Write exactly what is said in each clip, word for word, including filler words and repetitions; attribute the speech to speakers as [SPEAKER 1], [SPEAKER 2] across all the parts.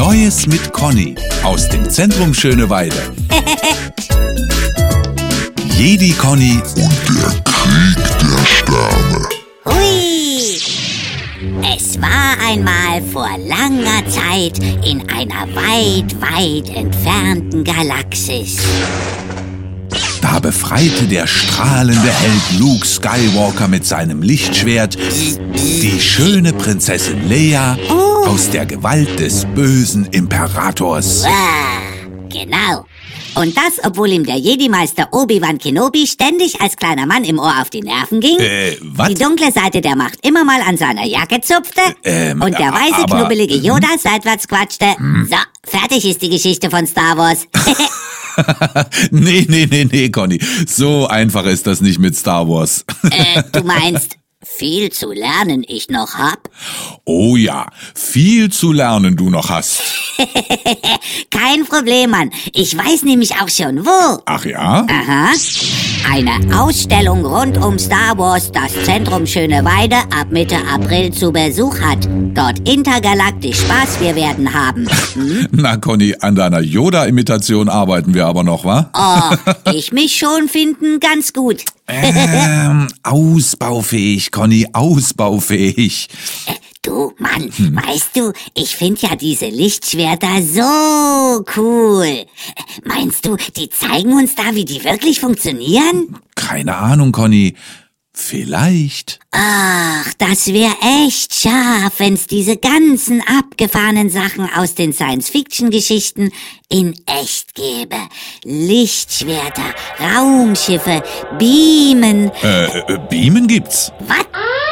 [SPEAKER 1] Neues mit Conny aus dem Zentrum Schöneweide. Jedi Conny
[SPEAKER 2] und der Krieg der Sterne.
[SPEAKER 3] Hui! Es war einmal vor langer Zeit in einer weit, weit entfernten Galaxis.
[SPEAKER 1] Da befreite der strahlende Held Luke Skywalker mit seinem Lichtschwert die schöne Prinzessin Leia
[SPEAKER 3] Oh.
[SPEAKER 1] aus der Gewalt des bösen Imperators.
[SPEAKER 3] Ah, genau. Und das, obwohl ihm der Jedi-Meister Obi-Wan Kenobi ständig als kleiner Mann im Ohr auf die Nerven ging,
[SPEAKER 1] Äh, was?
[SPEAKER 3] die dunkle Seite der Macht immer mal an seiner Jacke zupfte
[SPEAKER 1] Ähm,
[SPEAKER 3] und der weiße,
[SPEAKER 1] aber-
[SPEAKER 3] knubbelige Yoda seitwärts quatschte. So, fertig ist die Geschichte von Star Wars.
[SPEAKER 1] Nee, nee, nee, nee, Conny. So einfach ist das nicht mit Star Wars.
[SPEAKER 3] äh, du meinst, viel zu lernen ich noch hab?
[SPEAKER 1] Oh ja, viel zu lernen du noch hast.
[SPEAKER 3] Kein Problem, Mann. Ich weiß nämlich auch schon wo.
[SPEAKER 1] Ach ja?
[SPEAKER 3] Aha. Eine Ausstellung rund um Star Wars, das Zentrum Schöneweide, ab Mitte April zu Besuch hat. Dort intergalaktisch Spaß wir werden haben. Hm?
[SPEAKER 1] Na Conny, an deiner Yoda-Imitation arbeiten wir aber noch, wa?
[SPEAKER 3] Oh, ich mich schon finden ganz gut.
[SPEAKER 1] Ähm, ausbaufähig, Conny, ausbaufähig.
[SPEAKER 3] Du, Mann, weißt du, ich find ja diese Lichtschwerter so cool. Meinst du, die zeigen uns da, wie die wirklich funktionieren?
[SPEAKER 1] Keine Ahnung, Conny. Vielleicht.
[SPEAKER 3] Ach, das wär echt scharf, wenn's diese ganzen abgefahrenen Sachen aus den Science-Fiction-Geschichten in echt gäbe. Lichtschwerter, Raumschiffe, Beamen.
[SPEAKER 1] Äh, äh, Beamen gibt's.
[SPEAKER 3] Was?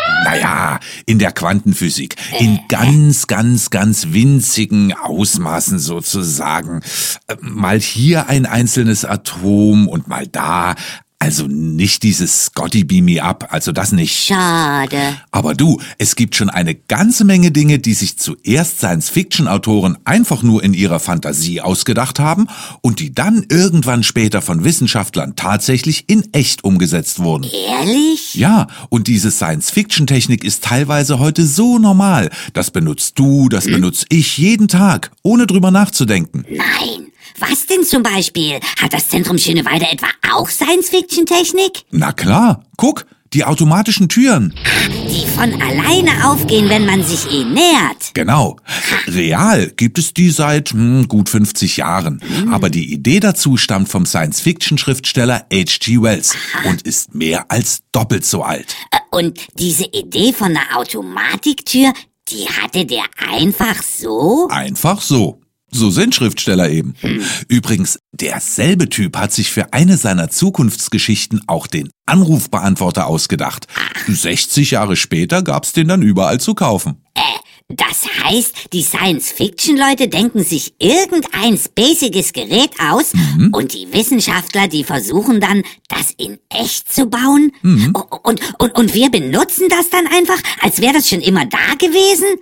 [SPEAKER 1] Naja, in der Quantenphysik. In ganz, ganz, ganz winzigen Ausmaßen sozusagen. Äh, Mal hier ein einzelnes Atom und mal da. Also nicht dieses Scotty Beam Me Up, also das nicht.
[SPEAKER 3] Schade.
[SPEAKER 1] Aber du, es gibt schon eine ganze Menge Dinge, die sich zuerst Science-Fiction-Autoren einfach nur in ihrer Fantasie ausgedacht haben und die dann irgendwann später von Wissenschaftlern tatsächlich in echt umgesetzt wurden.
[SPEAKER 3] Ehrlich?
[SPEAKER 1] Ja, und diese Science-Fiction-Technik ist teilweise heute so normal. Das benutzt du, das benutze ich jeden Tag, ohne drüber nachzudenken.
[SPEAKER 3] Nein. Was denn zum Beispiel? Hat das Zentrum Schöneweide etwa auch Science-Fiction-Technik?
[SPEAKER 1] Na klar, guck, die automatischen Türen.
[SPEAKER 3] Die von alleine aufgehen, wenn man sich ihnen nähert.
[SPEAKER 1] Genau. Real gibt es die seit hm, gut fünfzig Jahren. Aber die Idee dazu stammt vom Science-Fiction-Schriftsteller H G Wells und ist mehr als doppelt so alt.
[SPEAKER 3] Äh, Und diese Idee von einer Automatiktür, die hatte der einfach so?
[SPEAKER 1] Einfach so. So sind Schriftsteller eben. Übrigens, derselbe Typ hat sich für eine seiner Zukunftsgeschichten auch den Anrufbeantworter ausgedacht. sechzig Jahre später gab's den dann überall zu kaufen.
[SPEAKER 3] Äh, das heißt, die Science-Fiction-Leute denken sich irgendein spaciges Gerät aus und die Wissenschaftler, die versuchen dann, das in echt zu bauen? O- Und, und, und wir benutzen das dann einfach, als wäre das schon immer da gewesen?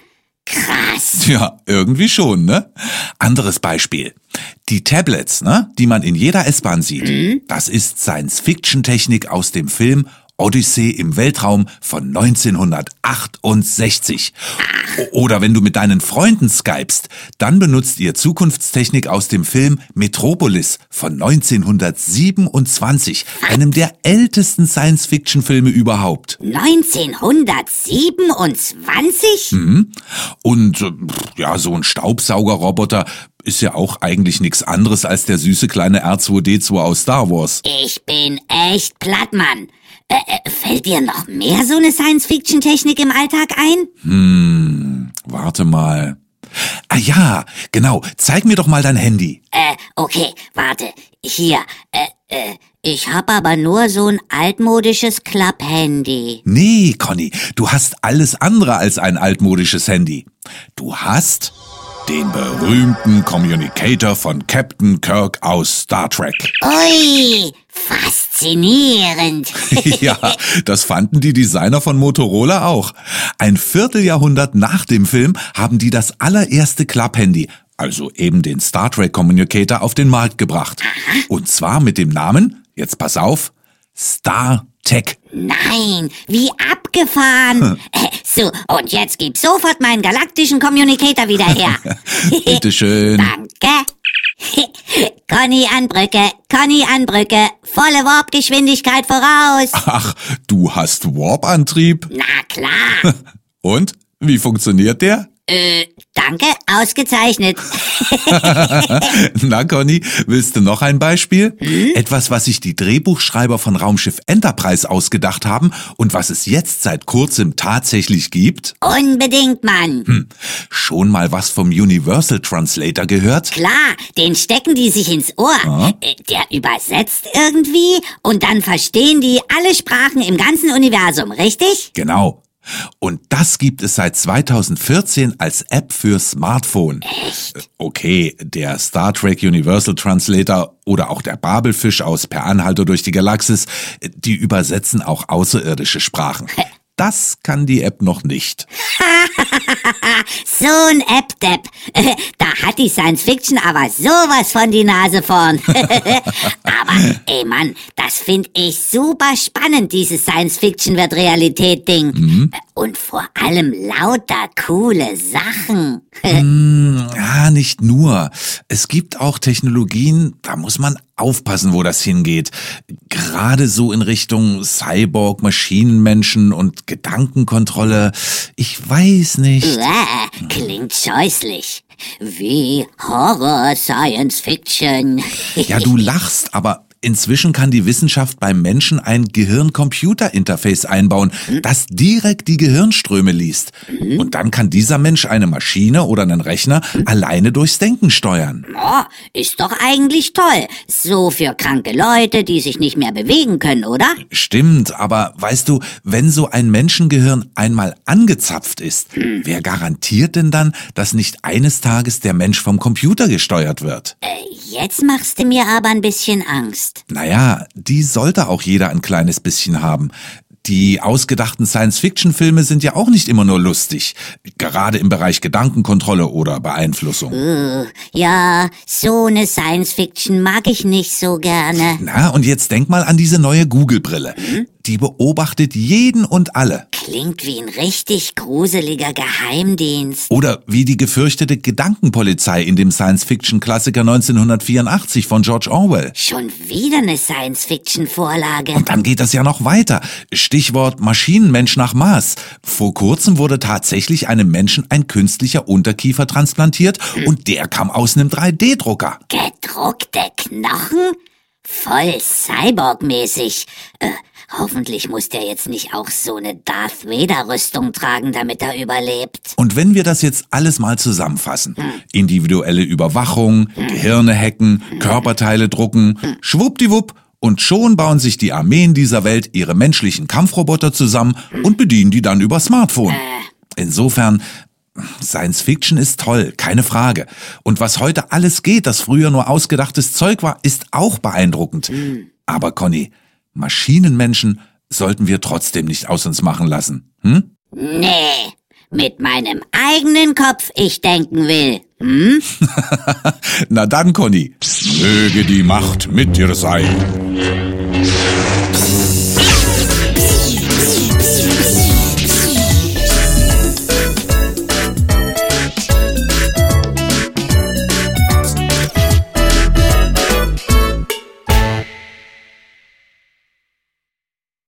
[SPEAKER 3] Krass.
[SPEAKER 1] Ja, irgendwie schon, ne? Anderes Beispiel. Die Tablets, ne, die man in jeder S-Bahn sieht, das ist Science-Fiction-Technik aus dem Film Odyssee im Weltraum von neunzehnhundertachtundsechzig. O- Oder wenn du mit deinen Freunden skypst, dann benutzt ihr Zukunftstechnik aus dem Film Metropolis von neunzehnhundertsiebenundzwanzig, einem der ältesten Science-Fiction-Filme überhaupt.
[SPEAKER 3] neunzehnhundertsiebenundzwanzig?
[SPEAKER 1] Und äh, ja, so ein Staubsaugerroboter ist ja auch eigentlich nichts anderes als der süße kleine R zwei D zwei aus Star Wars.
[SPEAKER 3] Ich bin echt platt, Mann. Äh, äh, fällt dir noch mehr so eine Science-Fiction-Technik im Alltag ein?
[SPEAKER 1] Hm, warte mal. Ah ja, genau. Zeig mir doch mal dein Handy.
[SPEAKER 3] Äh, okay, warte. Hier, äh, äh, ich hab aber nur so ein altmodisches Klapp-Handy.
[SPEAKER 1] Nee, Conny, du hast alles andere als ein altmodisches Handy. Du hast den berühmten Communicator von Captain Kirk aus Star Trek.
[SPEAKER 3] Ui, faszinierend.
[SPEAKER 1] Ja, das fanden die Designer von Motorola auch. Ein Vierteljahrhundert nach dem Film haben die das allererste Klapphandy, also eben den Star Trek Communicator, auf den Markt gebracht. Und zwar mit dem Namen, jetzt pass auf, Star Tech.
[SPEAKER 3] Nein, wie abgefahren. Äh, So, und jetzt gib sofort meinen galaktischen Communicator wieder her.
[SPEAKER 1] Bitteschön.
[SPEAKER 3] Danke. Conny an Brücke, Conny an Brücke, volle Warpgeschwindigkeit voraus.
[SPEAKER 1] Ach, du hast Warp-Antrieb?
[SPEAKER 3] Na klar.
[SPEAKER 1] Und? Wie funktioniert der?
[SPEAKER 3] Äh, danke, ausgezeichnet.
[SPEAKER 1] Na, Conny, willst du noch ein Beispiel? Hm? Etwas, was sich die Drehbuchschreiber von Raumschiff Enterprise ausgedacht haben und was es jetzt seit kurzem tatsächlich gibt?
[SPEAKER 3] Unbedingt, Mann.
[SPEAKER 1] Hm. Schon mal was vom Universal Translator gehört?
[SPEAKER 3] Klar, den stecken die sich ins Ohr.
[SPEAKER 1] Ah.
[SPEAKER 3] Äh, Der übersetzt irgendwie und dann verstehen die alle Sprachen im ganzen Universum, richtig?
[SPEAKER 1] Genau. Und das gibt es seit zweitausendvierzehn als App für Smartphone.
[SPEAKER 3] Echt?
[SPEAKER 1] Okay, der Star Trek Universal Translator oder auch der Babelfisch aus Per Anhalter durch die Galaxis, die übersetzen auch außerirdische Sprachen. Das kann die App noch nicht.
[SPEAKER 3] So ein App-Depp. Da hat die Science Fiction aber sowas von die Nase vorn. Aber, ey Mann, das finde ich super spannend, dieses Science Fiction wird Realität-Ding.
[SPEAKER 1] Mhm.
[SPEAKER 3] Und vor allem lauter coole Sachen.
[SPEAKER 1] Hm, ja, nicht nur. Es gibt auch Technologien, da muss man aufpassen, wo das hingeht. Gerade so in Richtung Cyborg, Maschinenmenschen und Gedankenkontrolle. Ich weiß nicht.
[SPEAKER 3] Uah, klingt scheußlich. Wie Horror Science Fiction.
[SPEAKER 1] Ja, du lachst, aber inzwischen kann die Wissenschaft beim Menschen ein Gehirn-Computer-Interface einbauen, das direkt die Gehirnströme liest. Und dann kann dieser Mensch eine Maschine oder einen Rechner alleine durchs Denken steuern.
[SPEAKER 3] Oh, ist doch eigentlich toll. So für kranke Leute, die sich nicht mehr bewegen können, oder?
[SPEAKER 1] Stimmt, aber weißt du, wenn so ein Menschengehirn einmal angezapft ist, wer garantiert denn dann, dass nicht eines Tages der Mensch vom Computer gesteuert wird?
[SPEAKER 3] Äh, jetzt machst du mir aber ein bisschen Angst.
[SPEAKER 1] Naja, die sollte auch jeder ein kleines bisschen haben. Die ausgedachten Science-Fiction-Filme sind ja auch nicht immer nur lustig. Gerade im Bereich Gedankenkontrolle oder Beeinflussung.
[SPEAKER 3] Uh, ja, so eine Science-Fiction mag ich nicht so gerne.
[SPEAKER 1] Na, und jetzt denk mal an diese neue Google-Brille. Hm? Die beobachtet jeden und alle.
[SPEAKER 3] Klingt wie ein richtig gruseliger Geheimdienst.
[SPEAKER 1] Oder wie die gefürchtete Gedankenpolizei in dem Science-Fiction-Klassiker neunzehnhundertvierundachtzig von George Orwell.
[SPEAKER 3] Schon wieder eine Science-Fiction-Vorlage.
[SPEAKER 1] Und dann geht das ja noch weiter. Stichwort Maschinenmensch nach Maß. Vor kurzem wurde tatsächlich einem Menschen ein künstlicher Unterkiefer transplantiert und der kam aus einem drei D Drucker.
[SPEAKER 3] Gedruckte Knochen? Voll Cyborg-mäßig. Äh, hoffentlich muss der jetzt nicht auch so eine Darth Vader-Rüstung tragen, damit er überlebt.
[SPEAKER 1] Und wenn wir das jetzt alles mal zusammenfassen, individuelle Überwachung, Gehirne hacken, Körperteile drucken, schwuppdiwupp, und schon bauen sich die Armeen dieser Welt ihre menschlichen Kampfroboter zusammen und bedienen die dann über Smartphone. Insofern, Science Fiction ist toll, keine Frage. Und was heute alles geht, das früher nur ausgedachtes Zeug war, ist auch beeindruckend. Aber Conny, Maschinenmenschen sollten wir trotzdem nicht aus uns machen lassen. Hm?
[SPEAKER 3] Nee, mit meinem eigenen Kopf ich denken will. Hm?
[SPEAKER 1] Na dann, Conny, möge die Macht mit dir sein.